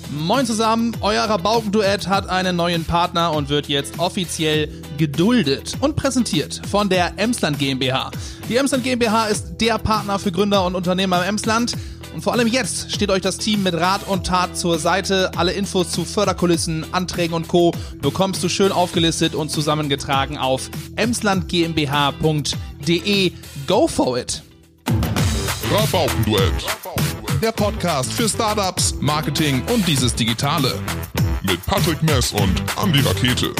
Moin zusammen, euer Rabaukenduett hat einen neuen Partner und wird jetzt offiziell geduldet und präsentiert von der Emsland GmbH. Die Emsland GmbH ist der Partner für Gründer und Unternehmer im Emsland. Und vor allem jetzt steht euch das Team mit Rat und Tat zur Seite. Alle Infos zu Förderkulissen, Anträgen und Co. bekommst du schön aufgelistet und zusammengetragen auf emslandgmbh.de. Go for it! Rabaukenduett, der Podcast für Startups, Marketing und dieses Digitale. Mit Patrick Mess und Andi Rakete.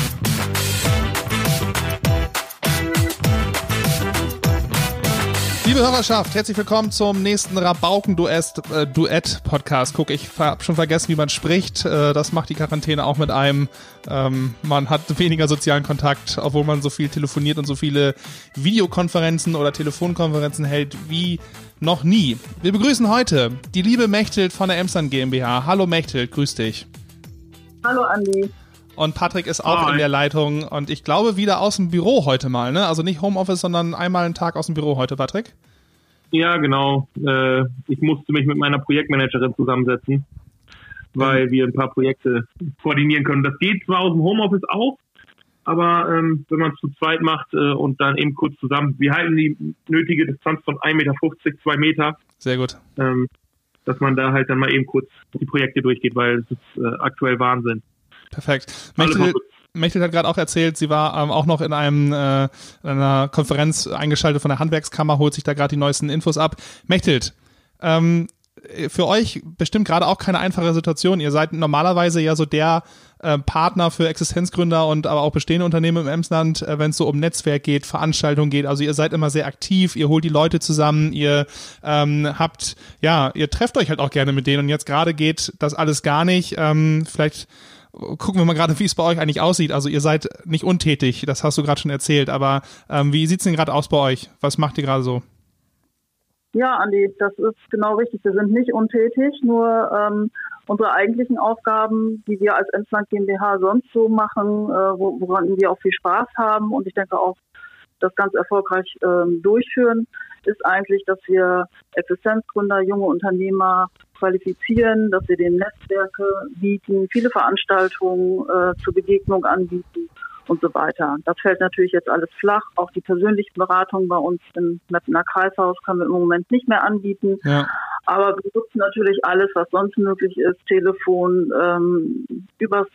Liebe Hörerschaft, herzlich willkommen zum nächsten Rabauken-Duett-Podcast. Guck, ich habe schon vergessen, wie man spricht. Das macht die Quarantäne auch mit einem. Man hat weniger sozialen Kontakt, obwohl man so viel telefoniert und so viele Videokonferenzen oder Telefonkonferenzen hält wie noch nie. Wir begrüßen heute die liebe Mechthild von der Emsland GmbH. Hallo Mechthild, grüß dich. Hallo Andi. Und Patrick ist auch in der Leitung und ich glaube wieder aus dem Büro heute mal, ne? Also nicht Homeoffice, sondern einmal einen Tag aus dem Büro heute, Patrick. Ja, genau. Ich musste mich mit meiner Projektmanagerin zusammensetzen, weil wir ein paar Projekte koordinieren können. Das geht zwar aus dem Homeoffice auch, aber wenn man es zu zweit macht und dann eben kurz zusammen, wir halten die nötige Distanz von 1,50 Meter, 2 Meter. Sehr gut. Dass man da halt dann mal eben kurz die Projekte durchgeht, weil es ist aktuell Wahnsinn. Perfekt. Mechthild hat gerade auch erzählt, sie war auch noch in einer Konferenz eingeschaltet von der Handwerkskammer, holt sich da gerade die neuesten Infos ab. Mechthild, für euch bestimmt gerade auch keine einfache Situation. Ihr seid normalerweise ja so der Partner für Existenzgründer und aber auch bestehende Unternehmen im Emsland, wenn es so um Netzwerk geht, Veranstaltungen geht. Also ihr seid immer sehr aktiv, ihr holt die Leute zusammen, ihr ihr trefft euch halt auch gerne mit denen und jetzt gerade geht das alles gar nicht. Vielleicht gucken wir mal gerade, wie es bei euch eigentlich aussieht. Also ihr seid nicht untätig, das hast du gerade schon erzählt, aber wie sieht's denn gerade aus bei euch? Was macht ihr gerade so? Ja, Andi, das ist genau richtig. Wir sind nicht untätig, nur unsere eigentlichen Aufgaben, die wir als Emsland GmbH sonst so machen, woran wir auch viel Spaß haben und ich denke auch das ganz erfolgreich durchführen, ist eigentlich, dass wir Existenzgründer, junge Unternehmer qualifizieren, dass wir denen Netzwerke bieten, viele Veranstaltungen zur Begegnung anbieten und so weiter. Das fällt natürlich jetzt alles flach. Auch die persönlichen Beratungen bei uns im Mettener Kreishaus können wir im Moment nicht mehr anbieten. Ja. Aber wir nutzen natürlich alles, was sonst möglich ist, Telefon, über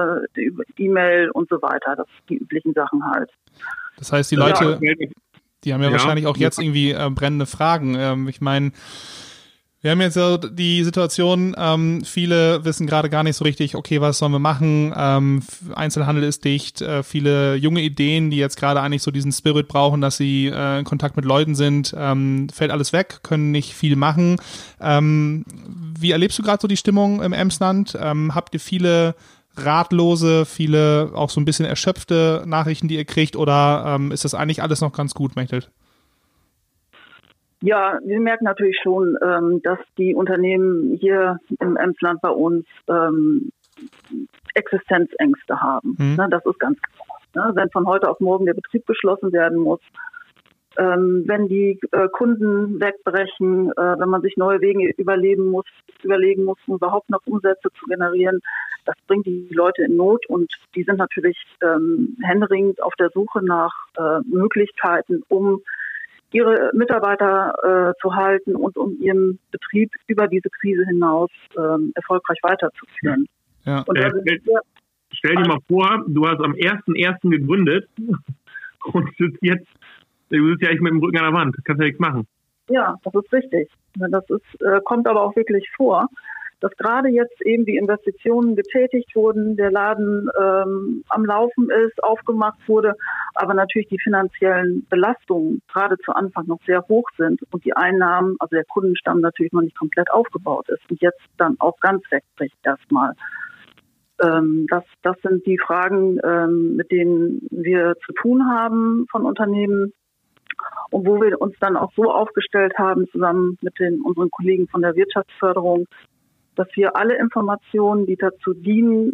E-Mail und so weiter. Das sind die üblichen Sachen halt. Das heißt, die Leute, die haben ja wahrscheinlich auch jetzt irgendwie brennende Fragen. Ich meine, wir haben jetzt so die Situation, viele wissen gerade gar nicht so richtig, okay, was sollen wir machen? Einzelhandel ist dicht, viele junge Ideen, die jetzt gerade eigentlich so diesen Spirit brauchen, dass sie in Kontakt mit Leuten sind, fällt alles weg, können nicht viel machen. Wie erlebst du gerade so die Stimmung im Emsland? Habt ihr viele ratlose, viele auch so ein bisschen erschöpfte Nachrichten, die ihr kriegt, oder ist das eigentlich alles noch ganz gut, Mechthild? Ja, wir merken natürlich schon, dass die Unternehmen hier im Emsland bei uns Existenzängste haben. Ne, das ist ganz klar. Ne? Wenn von heute auf morgen der Betrieb geschlossen werden muss, wenn die Kunden wegbrechen, wenn man sich neue Wege überlegen muss, um überhaupt noch Umsätze zu generieren, das bringt die Leute in Not und die sind natürlich händeringend auf der Suche nach Möglichkeiten, um ihre Mitarbeiter zu halten und um ihren Betrieb über diese Krise hinaus erfolgreich weiterzuführen. Ja. Und stell dir mal vor, du hast am 1.1. gegründet und du sitzt ja echt mit dem Rücken an der Wand, kannst ja nichts machen. Ja, das ist richtig. Das kommt aber auch wirklich vor, dass gerade jetzt eben die Investitionen getätigt wurden, der Laden am Laufen ist, aufgemacht wurde, aber natürlich die finanziellen Belastungen gerade zu Anfang noch sehr hoch sind und die Einnahmen, also der Kundenstamm natürlich noch nicht komplett aufgebaut ist und jetzt dann auch ganz wegbricht erstmal. Das sind die Fragen, mit denen wir zu tun haben von Unternehmen und wo wir uns dann auch so aufgestellt haben, zusammen mit unseren Kollegen von der Wirtschaftsförderung, dass wir alle Informationen, die dazu dienen,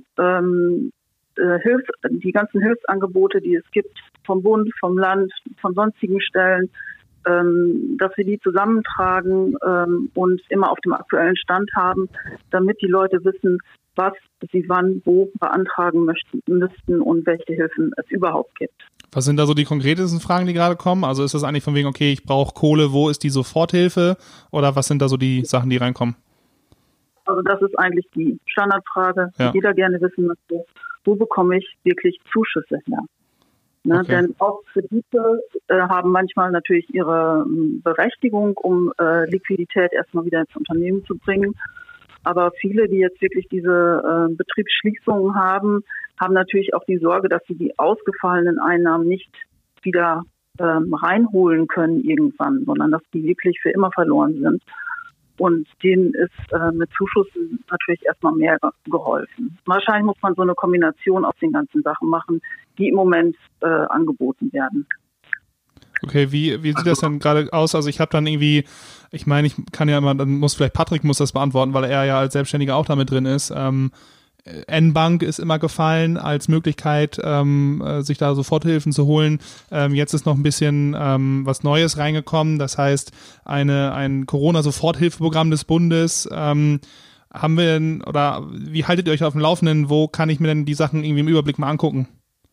die ganzen Hilfsangebote, die es gibt, vom Bund, vom Land, von sonstigen Stellen, dass wir die zusammentragen und immer auf dem aktuellen Stand haben, damit die Leute wissen, was sie wann wo beantragen müssten und welche Hilfen es überhaupt gibt. Was sind da so die konkretesten Fragen, die gerade kommen? Also ist das eigentlich von wegen, okay, ich brauche Kohle, wo ist die Soforthilfe? Oder was sind da so die Sachen, die reinkommen? Also das ist eigentlich die Standardfrage, die jeder gerne wissen möchte. Wo bekomme ich wirklich Zuschüsse her? Ne, okay. Denn auch Kredite haben manchmal natürlich ihre Berechtigung, um Liquidität erstmal wieder ins Unternehmen zu bringen. Aber viele, die jetzt wirklich diese Betriebsschließungen haben natürlich auch die Sorge, dass sie die ausgefallenen Einnahmen nicht wieder reinholen können irgendwann, sondern dass die wirklich für immer verloren sind. Und denen ist mit Zuschüssen natürlich erstmal mehr geholfen. Wahrscheinlich muss man so eine Kombination aus den ganzen Sachen machen, die im Moment angeboten werden. Okay, wie sieht das denn gerade aus? Also ich habe dann irgendwie, ich meine, ich kann ja immer, dann muss vielleicht Patrick das beantworten, weil er ja als Selbstständiger auch damit drin ist. N-Bank ist immer gefallen als Möglichkeit, sich da Soforthilfen zu holen. Jetzt ist noch ein bisschen was Neues reingekommen. Das heißt, ein Corona-Soforthilfeprogramm des Bundes. Haben wir denn, oder wie haltet ihr euch auf dem Laufenden? Wo kann ich mir denn die Sachen irgendwie im Überblick mal angucken?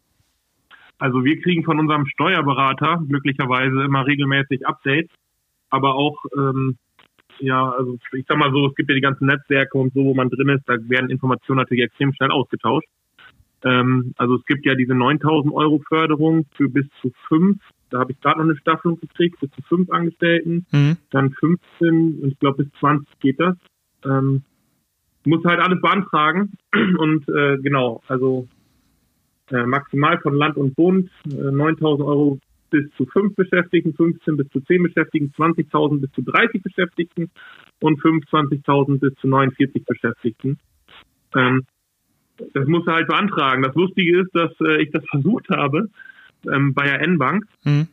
Also wir kriegen von unserem Steuerberater glücklicherweise immer regelmäßig Updates, aber auch also ich sag mal so, es gibt ja die ganzen Netzwerke und so, wo man drin ist, da werden Informationen natürlich extrem schnell ausgetauscht. Also es gibt ja diese 9.000 € Förderung für bis zu 5, da habe ich gerade noch eine Staffelung gekriegt, bis zu 5 Angestellten, dann 15 und ich glaube bis 20 geht das. Muss halt alles beantragen und also maximal von Land und Bund 9.000 € bis zu 5 Beschäftigten, 15 bis zu 10 Beschäftigten, 20.000 bis zu 30 Beschäftigten und 25.000 bis zu 49 Beschäftigten. Das muss er halt beantragen. Das Lustige ist, dass ich das versucht habe bei der N-Bank.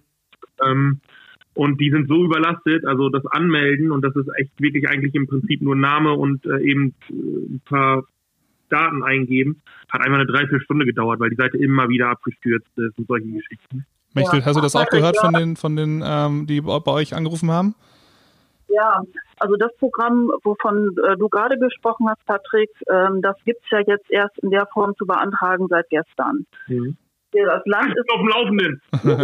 Und die sind so überlastet, also das Anmelden, und das ist echt wirklich eigentlich im Prinzip nur Name und eben ein paar Daten eingeben, hat einmal eine 3-4 Stunde gedauert, weil die Seite immer wieder abgestürzt ist und solche Geschichten. Mechthild, hast du das auch gehört von den die bei euch angerufen haben? Ja, also das Programm, wovon du gerade gesprochen hast, Patrick, das gibt's ja jetzt erst in der Form zu beantragen seit gestern. Das Land ist auf dem Laufenden.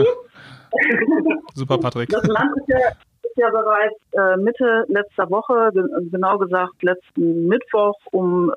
Super, Patrick. Das Land ist ja bereits Mitte letzter Woche, genau gesagt letzten Mittwoch um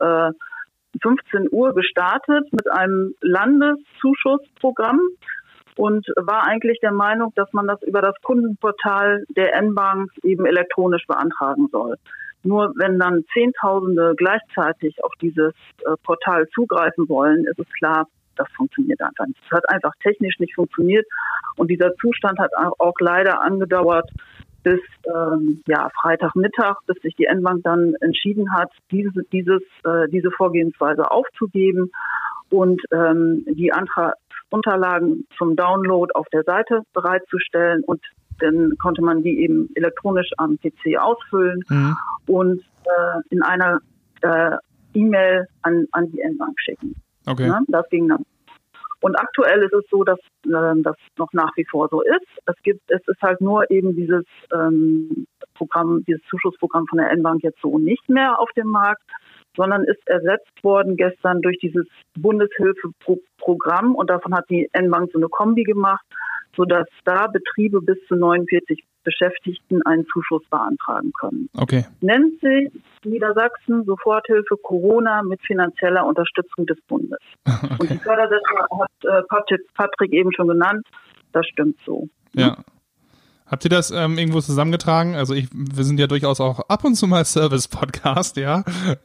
15 Uhr gestartet mit einem Landeszuschussprogramm und war eigentlich der Meinung, dass man das über das Kundenportal der N-Bank eben elektronisch beantragen soll. Nur wenn dann Zehntausende gleichzeitig auf dieses Portal zugreifen wollen, ist es klar, das funktioniert einfach nicht. Es hat einfach technisch nicht funktioniert und dieser Zustand hat auch leider angedauert bis Freitagmittag, bis sich die N-Bank dann entschieden hat, diese Vorgehensweise aufzugeben und die Unterlagen zum Download auf der Seite bereitzustellen, und dann konnte man die eben elektronisch am PC ausfüllen und in einer E-Mail an die N-Bank schicken. Okay. Ja, das ging dann. Und aktuell ist es so, dass das noch nach wie vor so ist. Es ist halt nur eben dieses Programm, dieses Zuschussprogramm von der N-Bank jetzt so nicht mehr auf dem Markt, sondern ist ersetzt worden gestern durch dieses Bundeshilfeprogramm, und davon hat die N-Bank so eine Kombi gemacht, sodass da Betriebe bis zu 49 Beschäftigten einen Zuschuss beantragen können. Okay. Nennt sich Niedersachsen Soforthilfe Corona mit finanzieller Unterstützung des Bundes. Okay. Und die Fördersätze hat Patrick eben schon genannt. Das stimmt so. Ja. Habt ihr das irgendwo zusammengetragen? Also wir sind ja durchaus auch ab und zu mal Service-Podcast, ja.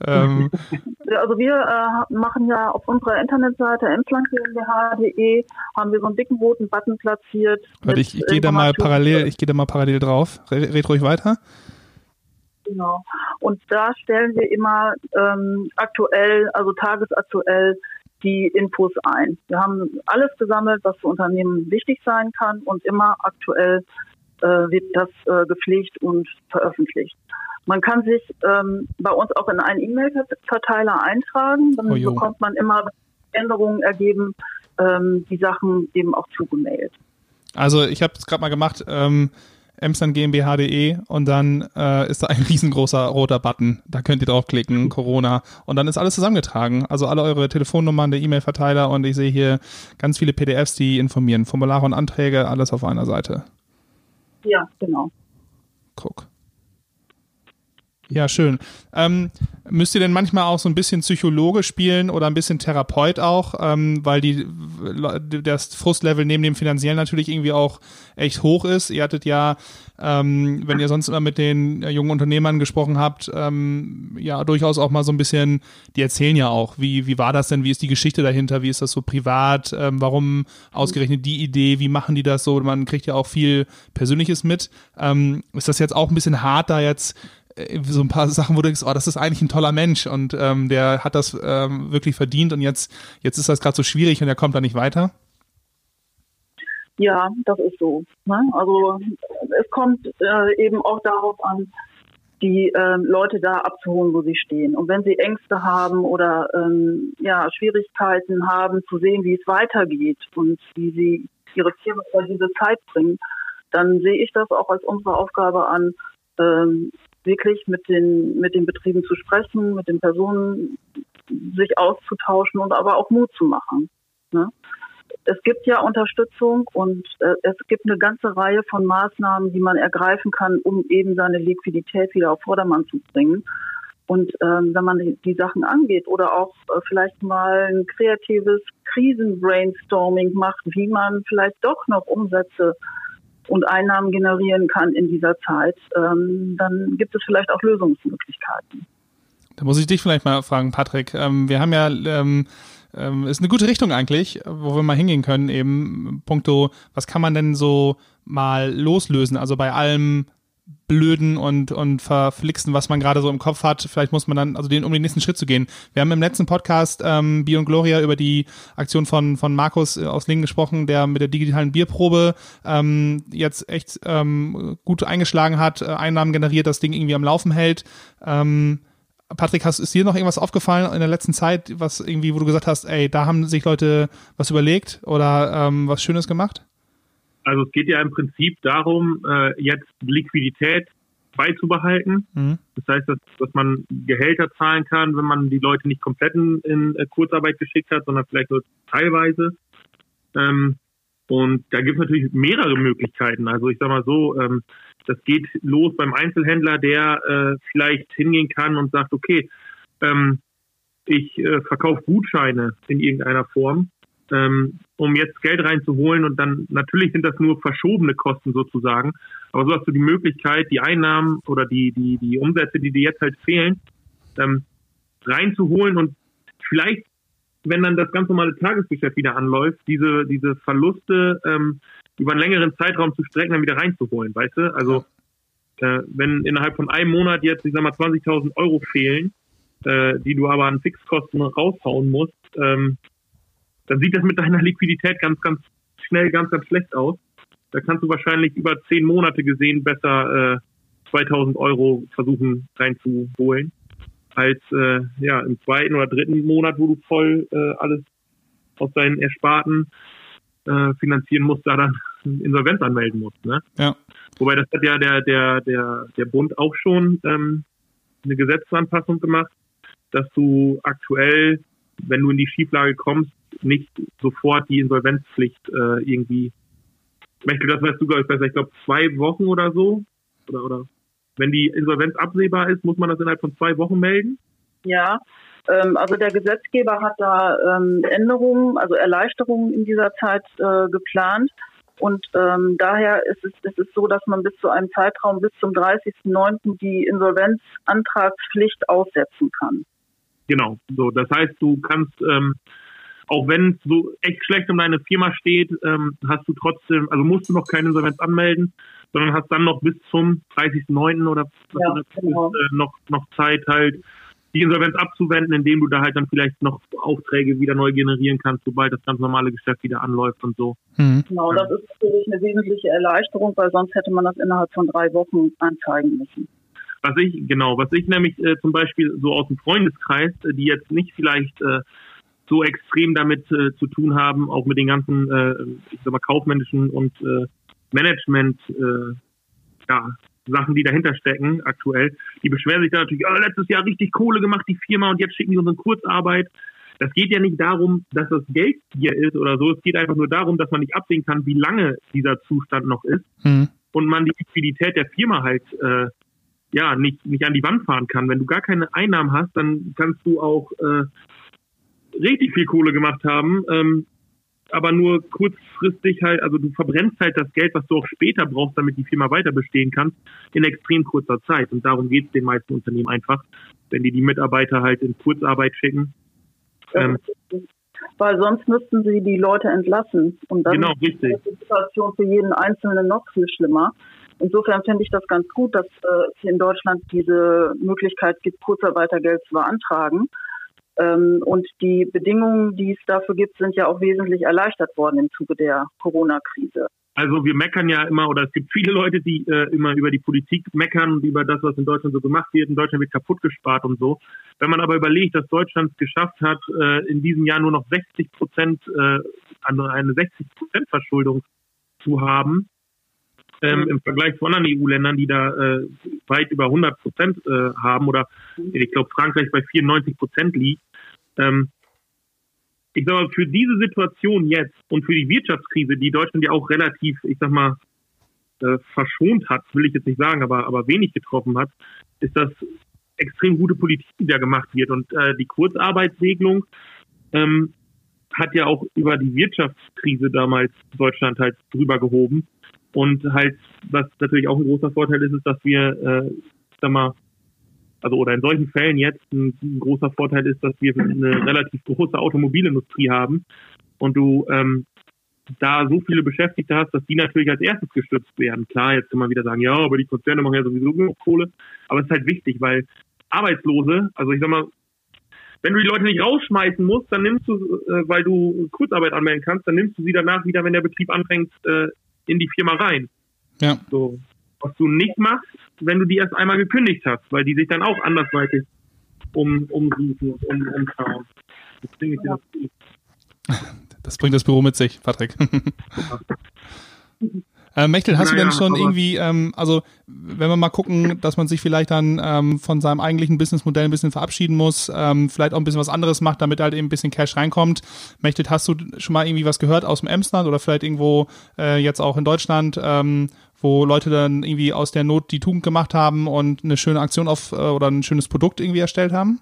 Also wir machen ja auf unserer Internetseite emsland.gmbh.de haben wir so einen dicken roten Button platziert. Ich gehe da mal parallel drauf. Red ruhig weiter. Genau. Und da stellen wir immer aktuell, also tagesaktuell, die Infos ein. Wir haben alles gesammelt, was für Unternehmen wichtig sein kann, und immer aktuell wird das gepflegt und veröffentlicht. Man kann sich bei uns auch in einen E-Mail-Verteiler eintragen, dann bekommt man immer Änderungen ergeben, die Sachen eben auch zugemailt. Also ich habe es gerade mal gemacht, emslandgmbh.de und dann ist da ein riesengroßer roter Button. Da könnt ihr draufklicken, Corona. Und dann ist alles zusammengetragen. Also alle eure Telefonnummern, der E-Mail-Verteiler und ich sehe hier ganz viele PDFs, die informieren. Formulare und Anträge, alles auf einer Seite. Ja, genau. Guck. Ja, schön. Müsst ihr denn manchmal auch so ein bisschen Psychologe spielen oder ein bisschen Therapeut auch, weil das Frustlevel neben dem finanziellen natürlich irgendwie auch echt hoch ist. Ihr hattet ja, wenn ihr sonst immer mit den jungen Unternehmern gesprochen habt, ja durchaus auch mal so ein bisschen, die erzählen ja auch, wie war das denn, wie ist die Geschichte dahinter, wie ist das so privat, warum ausgerechnet die Idee, wie machen die das so, man kriegt ja auch viel Persönliches mit. Ist das jetzt auch ein bisschen hart, da jetzt so ein paar Sachen, wo du denkst, oh, das ist eigentlich ein toller Mensch und der hat das wirklich verdient und jetzt ist das gerade so schwierig und er kommt da nicht weiter? Ja, das ist so. Ne? Also es kommt eben auch darauf an, die Leute da abzuholen, wo sie stehen. Und wenn sie Ängste haben oder Schwierigkeiten haben, zu sehen, wie es weitergeht und wie sie ihre Firma über diese Zeit bringen, dann sehe ich das auch als unsere Aufgabe an, wirklich mit den Betrieben zu sprechen, mit den Personen sich auszutauschen und aber auch Mut zu machen. Ne? Es gibt ja Unterstützung und es gibt eine ganze Reihe von Maßnahmen, die man ergreifen kann, um eben seine Liquidität wieder auf Vordermann zu bringen. Und wenn man die Sachen angeht oder auch vielleicht mal ein kreatives Krisenbrainstorming macht, wie man vielleicht doch noch Umsätze und Einnahmen generieren kann in dieser Zeit, dann gibt es vielleicht auch Lösungsmöglichkeiten. Da muss ich dich vielleicht mal fragen, Patrick. Wir haben ja, ist eine gute Richtung eigentlich, wo wir mal hingehen können, eben puncto, was kann man denn so mal loslösen? Also bei allem Blöden und Verflixen, was man gerade so im Kopf hat, vielleicht muss man dann, also um den nächsten Schritt zu gehen. Wir haben im letzten Podcast Bier und Gloria über die Aktion von Markus aus Lingen gesprochen, der mit der digitalen Bierprobe jetzt echt gut eingeschlagen hat, Einnahmen generiert, das Ding irgendwie am Laufen hält. Patrick, ist dir noch irgendwas aufgefallen in der letzten Zeit, was irgendwie, wo du gesagt hast, ey, da haben sich Leute was überlegt oder was Schönes gemacht? Also es geht ja im Prinzip darum, jetzt Liquidität beizubehalten. Mhm. Das heißt, dass man Gehälter zahlen kann, wenn man die Leute nicht komplett in Kurzarbeit geschickt hat, sondern vielleicht nur teilweise. Und da gibt es natürlich mehrere Möglichkeiten. Also ich sag mal so, das geht los beim Einzelhändler, der vielleicht hingehen kann und sagt, okay, ich verkaufe Gutscheine in irgendeiner Form, um jetzt Geld reinzuholen und dann, natürlich sind das nur verschobene Kosten sozusagen, aber so hast du die Möglichkeit, die Einnahmen oder die Umsätze, die dir jetzt halt fehlen, reinzuholen und vielleicht, wenn dann das ganz normale Tagesgeschäft wieder anläuft, diese Verluste über einen längeren Zeitraum zu strecken, dann wieder reinzuholen, weißt du? Also wenn innerhalb von einem Monat jetzt, ich sag mal, 20.000 Euro fehlen, die du aber an Fixkosten raushauen musst, dann sieht das mit deiner Liquidität ganz, ganz schnell ganz, ganz schlecht aus. Da kannst du wahrscheinlich über 10 Monate gesehen besser 2.000 Euro versuchen reinzuholen, als im zweiten oder dritten Monat, wo du voll alles aus deinen Ersparten finanzieren musst, da dann Insolvenz anmelden musst. Ne? Ja. Wobei das hat ja der Bund auch schon eine Gesetzesanpassung gemacht, dass du aktuell, wenn du in die Schieflage kommst, nicht sofort die Insolvenzpflicht irgendwie, das weißt du, glaube ich, besser, ich glaube 2 Wochen oder so, oder wenn die Insolvenz absehbar ist, muss man das innerhalb von 2 Wochen melden? Ja, also der Gesetzgeber hat da Änderungen, also Erleichterungen in dieser Zeit geplant. Und daher ist es so, dass man bis zu einem Zeitraum bis zum 30.09. die Insolvenzantragspflicht aussetzen kann. Genau, so. Das heißt, du kannst, auch wenn es so echt schlecht um deine Firma steht, hast du trotzdem, also musst du noch keine Insolvenz anmelden, sondern hast dann noch bis zum 30.09. oder genau. noch Zeit halt, die Insolvenz abzuwenden, indem du da halt dann vielleicht noch Aufträge wieder neu generieren kannst, sobald das ganz normale Geschäft wieder anläuft und so. Mhm. Genau, das ist natürlich eine wesentliche Erleichterung, weil sonst hätte man das innerhalb von 3 Wochen anzeigen müssen. Was ich nämlich zum Beispiel so aus dem Freundeskreis, die jetzt nicht vielleicht so extrem damit zu tun haben, auch mit den ganzen, ich sag mal, kaufmännischen und Management Sachen, die dahinter stecken aktuell. Die beschweren sich dann natürlich, letztes Jahr richtig Kohle gemacht, die Firma, und jetzt schicken die uns in Kurzarbeit. Das geht ja nicht darum, dass das Geld hier ist oder so. Es geht einfach nur darum, dass man nicht absehen kann, wie lange dieser Zustand noch ist. Und man die Liquidität der Firma halt nicht an die Wand fahren kann. Wenn du gar keine Einnahmen hast, dann kannst du auch richtig viel Kohle gemacht haben, aber nur kurzfristig halt, also du verbrennst halt das Geld, was du auch später brauchst, damit die Firma weiter bestehen kann, in extrem kurzer Zeit. Und darum geht es den meisten Unternehmen einfach, wenn die Mitarbeiter halt in Kurzarbeit schicken. Weil sonst müssten sie die Leute entlassen. Und dann ist die Situation für jeden Einzelnen noch viel schlimmer. Insofern finde ich das ganz gut, dass es hier in Deutschland diese Möglichkeit gibt, Kurzarbeitergeld zu beantragen. Und die Bedingungen, die es dafür gibt, sind ja auch wesentlich erleichtert worden im Zuge der Corona-Krise. Also wir meckern ja immer, oder es gibt viele Leute, die immer über die Politik meckern, über das, was in Deutschland so gemacht wird. In Deutschland wird kaputt gespart und so. Wenn man aber überlegt, dass Deutschland es geschafft hat, in diesem Jahr nur noch 60%, eine 60% Verschuldung zu haben, im Vergleich zu anderen EU-Ländern, die da weit über 100% haben, oder ich glaube Frankreich bei 94% liegt. Ich sag mal, für diese Situation jetzt und für die Wirtschaftskrise, die Deutschland ja auch relativ, verschont hat, will ich jetzt nicht sagen, aber wenig getroffen hat, ist das extrem gute Politik, die da gemacht wird. Und die Kurzarbeitsregelung hat ja auch über die Wirtschaftskrise damals Deutschland halt drüber gehoben. Und halt, was natürlich auch ein großer Vorteil ist, ist, dass wir, oder in solchen Fällen jetzt ein großer Vorteil ist, dass wir eine relativ große Automobilindustrie haben und du da so viele Beschäftigte hast, dass die natürlich als erstes gestützt werden. Klar, jetzt kann man wieder sagen, ja, aber die Konzerne machen ja sowieso genug Kohle. Aber es ist halt wichtig, weil Arbeitslose, also ich sag mal, wenn du die Leute nicht rausschmeißen musst, dann nimmst du, weil du Kurzarbeit anmelden kannst, dann nimmst du sie danach wieder, wenn der Betrieb anfängt, in die Firma rein. Ja. So. Was du nicht machst, wenn du die erst einmal gekündigt hast, weil die sich dann auch andersweitig umschauen. Das bringt das Büro mit sich, Patrick. Mechtel, hast du denn schon irgendwie, wenn wir mal gucken, dass man sich vielleicht dann von seinem eigentlichen Businessmodell ein bisschen verabschieden muss, vielleicht auch ein bisschen was anderes macht, damit halt eben ein bisschen Cash reinkommt. Mechtel, hast du schon mal irgendwie was gehört aus dem Emsland oder vielleicht irgendwo jetzt auch in Deutschland, wo Leute dann irgendwie aus der Not die Tugend gemacht haben und eine schöne Aktion oder ein schönes Produkt irgendwie erstellt haben?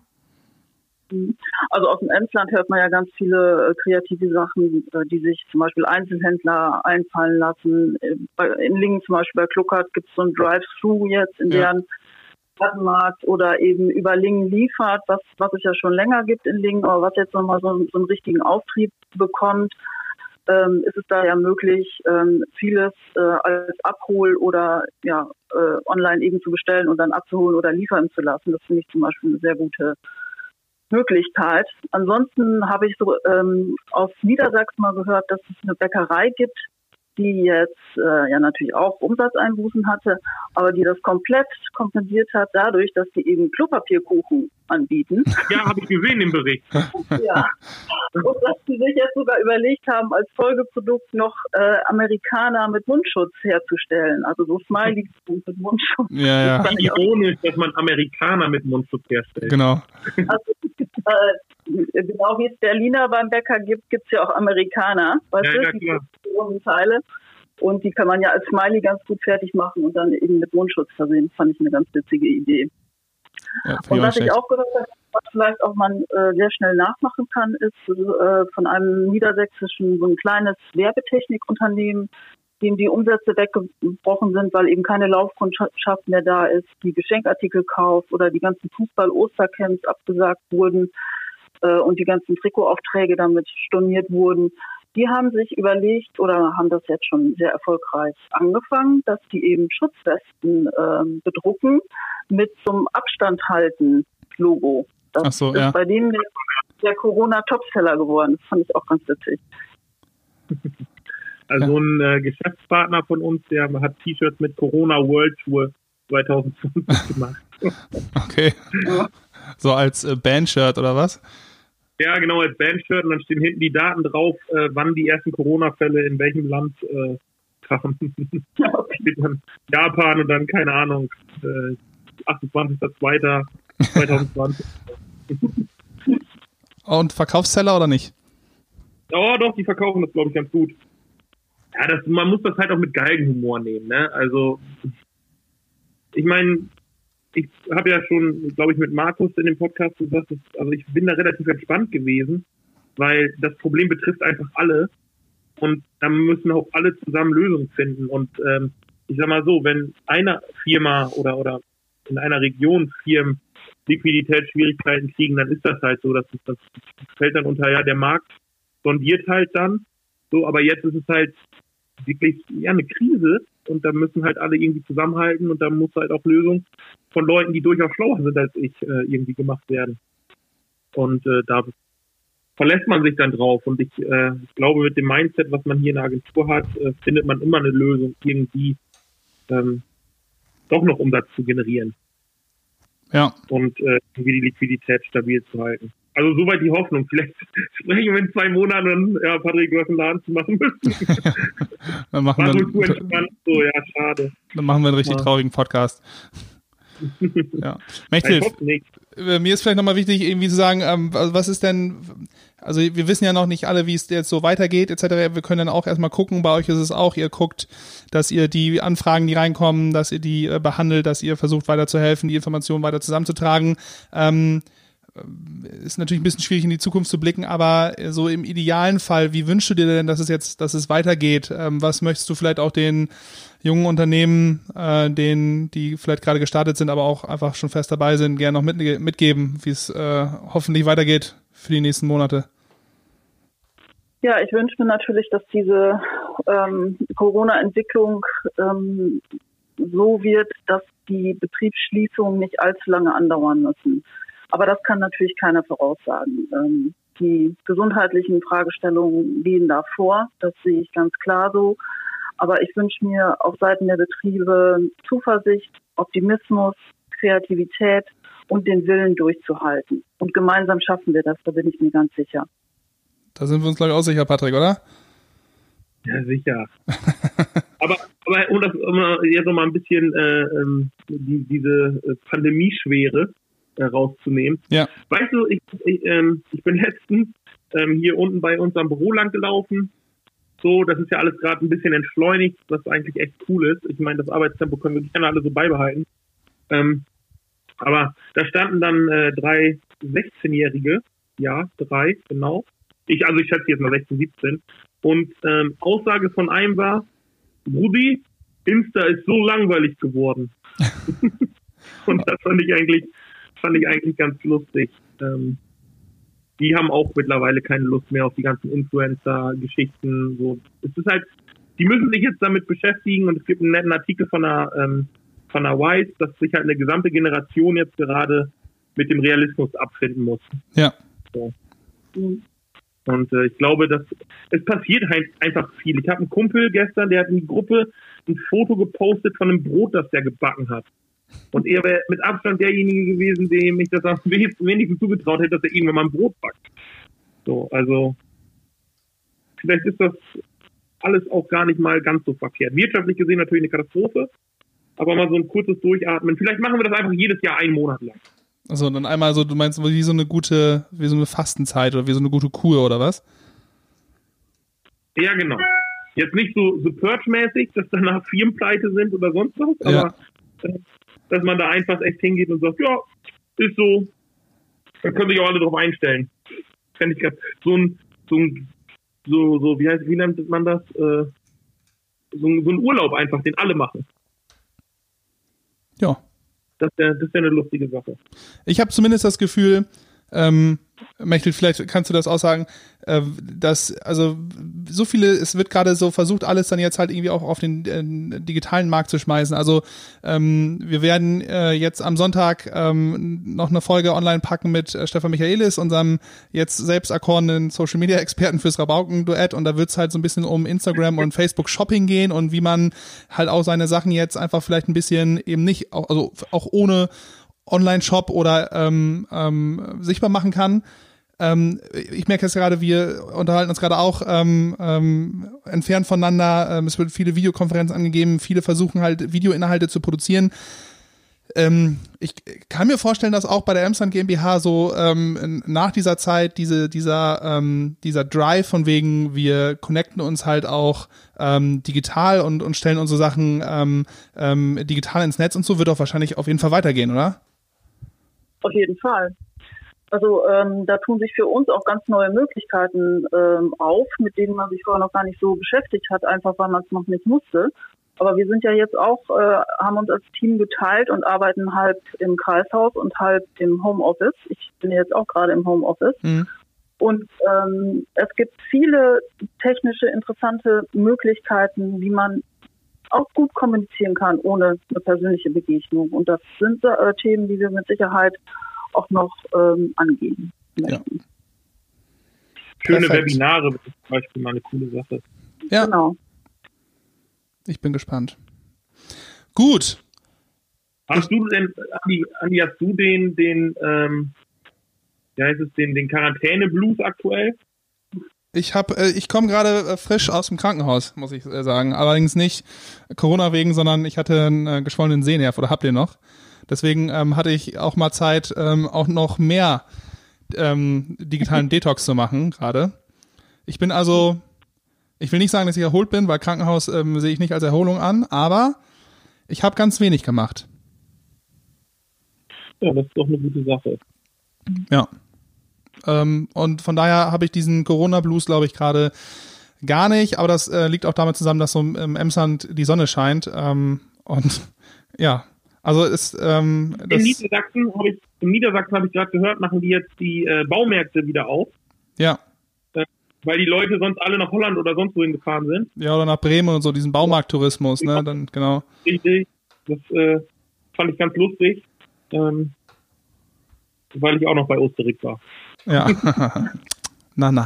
Also aus dem Emsland hört man ja ganz viele kreative Sachen, die sich zum Beispiel Einzelhändler einfallen lassen. In Lingen zum Beispiel bei Kluckert gibt es so ein Drive-Thru jetzt in deren Plattenmarkt oder eben über Lingen liefert, was es ja schon länger gibt in Lingen, aber was jetzt nochmal so einen richtigen Auftrieb bekommt, ist es da ja möglich, vieles als Abhol- oder online eben zu bestellen und dann abzuholen oder liefern zu lassen. Das finde ich zum Beispiel eine sehr gute Möglichkeit. Ansonsten habe ich so aus Niedersachsen mal gehört, dass es eine Bäckerei gibt, die jetzt natürlich auch Umsatzeinbußen hatte, aber die das komplett kompensiert hat dadurch, dass die eben Klopapierkuchen anbieten. Ja, habe ich gesehen im Bericht. Ja. Und dass sie sich jetzt sogar überlegt haben, als Folgeprodukt noch Amerikaner mit Mundschutz herzustellen. Also so Smileys mit Mundschutz. Ja. Ironisch, dass man Amerikaner mit Mundschutz herstellt. Genau. Also, genau wie es Berliner beim Bäcker gibt, gibt es ja auch Amerikaner. Weißt du? Klar. Teile. Und die kann man ja als Smiley ganz gut fertig machen und dann eben mit Mundschutz versehen. Das fand ich eine ganz witzige Idee. Ja, und was ich auch gehört habe, was vielleicht auch man sehr schnell nachmachen kann, ist von einem niedersächsischen, so ein kleines Werbetechnikunternehmen, dem die Umsätze weggebrochen sind, weil eben keine Laufkundschaft mehr da ist, die Geschenkartikelkauf oder die ganzen Fußball-Ostercamps abgesagt wurden und die ganzen Trikotaufträge damit storniert wurden. Die haben sich überlegt oder haben das jetzt schon sehr erfolgreich angefangen, dass die eben Schutzwesten bedrucken mit zum Abstand halten Logo. Das ist bei denen der Corona-Topseller geworden. Das fand ich auch ganz witzig. Also ein Geschäftspartner von uns, der hat T-Shirts mit Corona World Tour 2020 gemacht. Okay. So als Bandshirt oder was? Ja, genau, als Bandshirt. Und dann stehen hinten die Daten drauf, wann die ersten Corona-Fälle in welchem Land vereinfachen. Okay. Japan und dann, keine Ahnung, 28.02.2020. Und Verkaufsseller oder nicht? Oh, doch, die verkaufen das, glaube ich, ganz gut. Ja, man muss das halt auch mit Galgenhumor nehmen, ne? Also, ich meine, ich habe ja schon, glaube ich, mit Markus in dem Podcast gesagt, also ich bin da relativ entspannt gewesen, weil das Problem betrifft einfach alle und da müssen auch alle zusammen Lösungen finden. Und ich sag mal so, wenn eine Firma oder in einer Region Firmen Liquiditätsschwierigkeiten kriegen, dann ist das halt so, das fällt dann unter, ja, der Markt sondiert halt dann so, aber jetzt ist es halt wirklich eine Krise und da müssen halt alle irgendwie zusammenhalten und da muss halt auch Lösungen von Leuten, die durchaus schlauer sind als ich, irgendwie gemacht werden. Und da verlässt man sich dann drauf und ich glaube, mit dem Mindset, was man hier in der Agentur hat, findet man immer eine Lösung, irgendwie doch noch Umsatz zu generieren. Ja. Und irgendwie die Liquidität stabil zu halten. Also soweit die Hoffnung. Vielleicht sprechen wir in 2 Monaten und ja, Patrick, du hast einen Laden zu machen müssen. Dann machen so, ja, schade. Dann machen wir einen richtig traurigen Podcast. Ja. Mechthild, mir ist vielleicht nochmal wichtig, irgendwie zu sagen, was ist denn, also wir wissen ja noch nicht alle, wie es jetzt so weitergeht, etc. Wir können dann auch erstmal gucken, bei euch ist es auch, ihr guckt, dass ihr die Anfragen, die reinkommen, dass ihr die behandelt, dass ihr versucht weiterzuhelfen, die Informationen weiter zusammenzutragen. Ist natürlich ein bisschen schwierig in die Zukunft zu blicken, aber so im idealen Fall, wie wünschst du dir denn, dass es weitergeht? Was möchtest du vielleicht auch den jungen Unternehmen, die vielleicht gerade gestartet sind, aber auch einfach schon fest dabei sind, gerne noch mitgeben, wie es hoffentlich weitergeht für die nächsten Monate? Ja, ich wünsche mir natürlich, dass diese Corona-Entwicklung so wird, dass die Betriebsschließungen nicht allzu lange andauern müssen. Aber das kann natürlich keiner voraussagen. Die gesundheitlichen Fragestellungen liegen da vor, das sehe ich ganz klar so. Aber ich wünsche mir auf Seiten der Betriebe Zuversicht, Optimismus, Kreativität und den Willen durchzuhalten. Und gemeinsam schaffen wir das, da bin ich mir ganz sicher. Da sind wir uns, glaube ich, auch sicher, Patrick, oder? Ja, sicher. aber um das jetzt noch mal ein bisschen diese Pandemieschwere rauszunehmen. Ja. Weißt du, ich bin letztens hier unten bei uns am Büro lang gelaufen. So, das ist ja alles gerade ein bisschen entschleunigt, was eigentlich echt cool ist. Ich meine, das Arbeitstempo können wir gerne alle so beibehalten. Aber da standen dann 3 16-Jährige, ja, 3, genau. Ich schätze jetzt mal 16, 17. Und Aussage von einem war, Rudi, Insta ist so langweilig geworden. Und das fand ich eigentlich ganz lustig. Die haben auch mittlerweile keine Lust mehr auf die ganzen Influencer-Geschichten. So, es ist halt, die müssen sich jetzt damit beschäftigen und es gibt einen netten Artikel von der Wise, dass sich halt eine gesamte Generation jetzt gerade mit dem Realismus abfinden muss. Ja. So. Und ich glaube, dass es passiert halt einfach viel. Ich habe einen Kumpel gestern, der hat in die Gruppe ein Foto gepostet von einem Brot, das der gebacken hat. Und er wäre mit Abstand derjenige gewesen, dem ich das am wenigsten zugetraut hätte, dass er irgendwann mal ein Brot backt. So, also vielleicht ist das alles auch gar nicht mal ganz so verkehrt. Wirtschaftlich gesehen natürlich eine Katastrophe, aber mal so ein kurzes Durchatmen. Vielleicht machen wir das einfach jedes Jahr 1 Monat lang. Also dann einmal so, du meinst wie so eine Fastenzeit oder wie so eine gute Kur oder was? Ja, genau. Jetzt nicht so Purge-mäßig, dass danach Firmenpleite sind oder sonst was, aber dass man da einfach echt hingeht und sagt, ja, ist so, dann können sich auch alle drauf einstellen. Fände ich wie nennt man das? So ein Urlaub einfach, den alle machen. Ja. Das wäre eine lustige Sache. Ich habe zumindest das Gefühl, Mechthild, vielleicht kannst du das auch sagen, dass, also so viele, es wird gerade so versucht, alles dann jetzt halt irgendwie auch auf den digitalen Markt zu schmeißen. Also wir werden jetzt am Sonntag noch eine Folge online packen mit Stefan Michaelis, unserem jetzt selbst erkorenen Social-Media-Experten fürs Rabauken-Duett, und da wird es halt so ein bisschen um Instagram und Facebook-Shopping gehen und wie man halt auch seine Sachen jetzt einfach vielleicht ein bisschen eben nicht, also auch ohne Online-Shop oder sichtbar machen kann. Ich merke jetzt gerade, wir unterhalten uns gerade auch entfernt voneinander. Es wird viele Videokonferenzen angegeben, viele versuchen halt Videoinhalte zu produzieren. Ich kann mir vorstellen, dass auch bei der Emsland GmbH so nach dieser Zeit dieser Drive von wegen, wir connecten uns halt auch digital und stellen unsere Sachen digital ins Netz und so, wird auch wahrscheinlich auf jeden Fall weitergehen, oder? Auf jeden Fall. Also da tun sich für uns auch ganz neue Möglichkeiten auf, mit denen man sich vorher noch gar nicht so beschäftigt hat, einfach weil man es noch nicht musste. Aber wir sind ja jetzt auch, haben uns als Team geteilt und arbeiten halb im Kreishaus und halb im Homeoffice. Ich bin jetzt auch gerade im Homeoffice. Mhm. Und es gibt viele technische, interessante Möglichkeiten, wie man auch gut kommunizieren kann, ohne eine persönliche Begegnung. Und das sind Themen, die wir mit Sicherheit auch noch angehen möchten. Ja. Schöne Perfekt. Webinare ist zum Beispiel mal eine coole Sache. Ja, genau. Ich bin gespannt. Gut. Hast du denn, Andi, hast du den Quarantäne-Blues aktuell? Ich komme gerade frisch aus dem Krankenhaus, muss ich sagen. Allerdings nicht Corona wegen, sondern ich hatte einen geschwollenen Sehnerv, oder habt ihr noch? Deswegen hatte ich auch mal Zeit, auch noch mehr digitalen Detox zu machen gerade. Ich bin also, ich will nicht sagen, dass ich erholt bin, weil Krankenhaus sehe ich nicht als Erholung an, aber ich habe ganz wenig gemacht. Ja, das ist doch eine gute Sache. Ja. Und von daher habe ich diesen Corona-Blues, glaube ich, gerade gar nicht, aber das liegt auch damit zusammen, dass so im Emsland die Sonne scheint. Und ja, also ist in Niedersachsen habe ich gerade gehört, machen die jetzt die Baumärkte wieder auf. Ja. Weil die Leute sonst alle nach Holland oder sonst wohin gefahren sind. Ja, oder nach Bremen und so, diesen Baumarkttourismus, ne? Ja. Dann, genau. Richtig. Das fand ich ganz lustig. Weil ich auch noch bei Osterrick war. Ja. Na.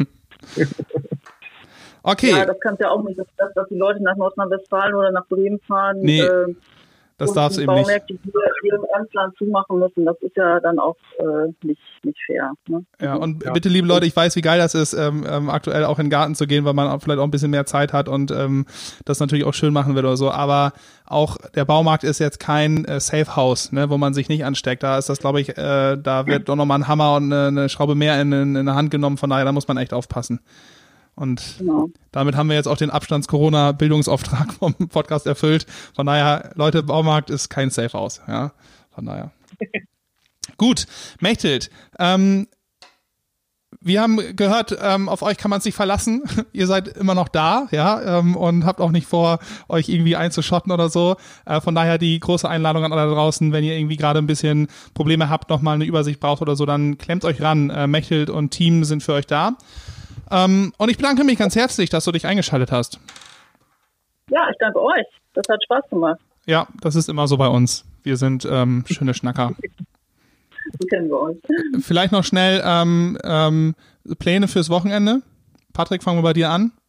Okay. Ja, das kannst du ja auch nicht, dass die Leute nach Nordrhein-Westfalen oder nach Bremen fahren. Nee, das darfst du eben nicht. Die hier im Emsland zumachen müssen, das ist ja dann auch nicht fair. Ne? Ja, und bitte, liebe Leute, ich weiß, wie geil das ist, aktuell auch in den Garten zu gehen, weil man vielleicht auch ein bisschen mehr Zeit hat und das natürlich auch schön machen will oder so. Aber auch der Baumarkt ist jetzt kein Safe House, ne, wo man sich nicht ansteckt. Da ist das, glaube ich, da wird doch nochmal ein Hammer und eine Schraube mehr in der Hand genommen. Von daher, da muss man echt aufpassen. Und damit haben wir jetzt auch den Abstands-Corona-Bildungsauftrag vom Podcast erfüllt. Von daher, Leute, Baumarkt ist kein Safe House. Ja, von daher. Gut, Mechthild, wir haben gehört, auf euch kann man sich verlassen. Ihr seid immer noch da, ja, und habt auch nicht vor, euch irgendwie einzuschotten oder so. Von daher die große Einladung an alle da draußen, wenn ihr irgendwie gerade ein bisschen Probleme habt, nochmal eine Übersicht braucht oder so, dann klemmt euch ran. Mechthild und Team sind für euch da. Und ich bedanke mich ganz herzlich, dass du dich eingeschaltet hast. Ja, ich danke euch. Das hat Spaß gemacht. Ja, das ist immer so bei uns. Wir sind schöne Schnacker. So kennen wir uns. Vielleicht noch schnell Pläne fürs Wochenende. Patrick, fangen wir bei dir an.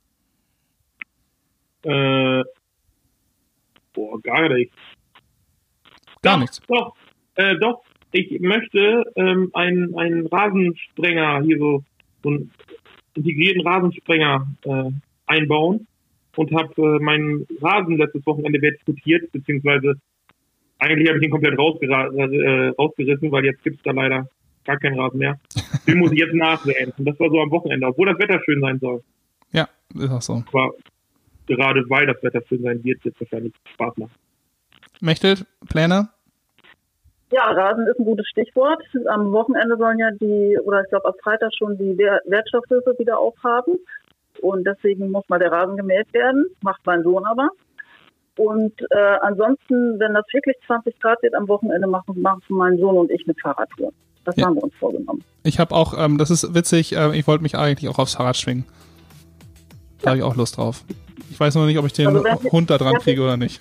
Gar nicht. Gar nichts? Doch. Ich möchte einen Rasensprenger hier so einen integrierten Rasensprenger einbauen und habe meinen Rasen letztes Wochenende vertikutiert, beziehungsweise eigentlich habe ich ihn komplett rausgerissen, weil jetzt gibt es da leider gar keinen Rasen mehr. Den muss ich jetzt nachsäen. Und das war so am Wochenende, obwohl das Wetter schön sein soll. Ja, ist auch so. Aber gerade weil das Wetter schön sein wird, jetzt wahrscheinlich Spaß machen. Mechthild, Pläne? Ja, Rasen ist ein gutes Stichwort. Am Wochenende sollen ja ich glaube ab Freitag schon die Wertstoffhöfe wieder aufhaben. Und deswegen muss mal der Rasen gemäht werden. Macht mein Sohn aber. Und ansonsten, wenn das wirklich 20 Grad wird am Wochenende, machen mein Sohn und ich eine Fahrradtour. Das haben wir uns vorgenommen. Ich habe auch, das ist witzig, ich wollte mich eigentlich auch aufs Fahrrad schwingen. Da habe ich auch Lust drauf. Ich weiß noch nicht, ob ich den Hund da dran kriege oder nicht.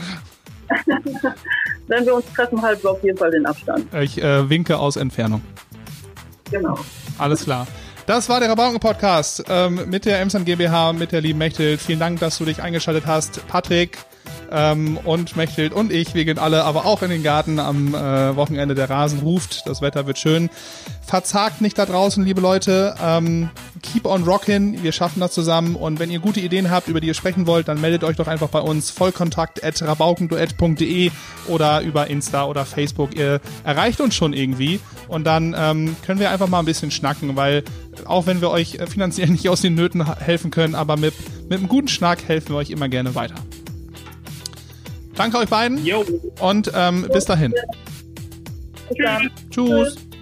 Wenn wir uns treffen, halten wir auf jeden Fall den Abstand. Ich winke aus Entfernung. Genau. Alles klar. Das war der Rabauken-Podcast mit der Emsland GmbH, mit der lieben Mechthild. Vielen Dank, dass du dich eingeschaltet hast. Patrick, und Mechthild und ich, wir gehen alle aber auch in den Garten am Wochenende. Der Rasen ruft, das Wetter wird schön. Verzagt nicht da draußen, liebe Leute. Keep on rockin', wir schaffen das zusammen. Und wenn ihr gute Ideen habt, über die ihr sprechen wollt, dann meldet euch doch einfach bei uns. vollkontakt@rabaukenduett.de oder über Insta oder Facebook. Ihr erreicht uns schon irgendwie. Und dann können wir einfach mal ein bisschen schnacken, weil auch wenn wir euch finanziell nicht aus den Nöten helfen können, aber mit einem guten Schnack helfen wir euch immer gerne weiter. Danke euch beiden. Jo. Und bis dahin. Bis dann. Tschüss.